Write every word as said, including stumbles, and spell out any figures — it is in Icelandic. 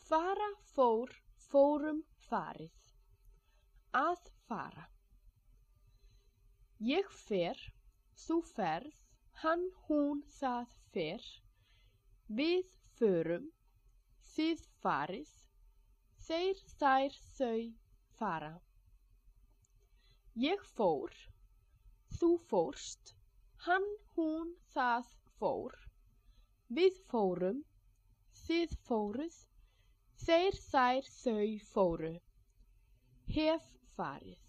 Fara, fór, fórum, farið. Að fara. Ég fer, þú ferð, hann, hún, það fer. Við förum, þið farið, þeir, þær, þau fara. Ég fór, þú fórst, hann, hún, það fór. Við fórum, þið fóruð, þeir, þær, þau fóru. Hef farið.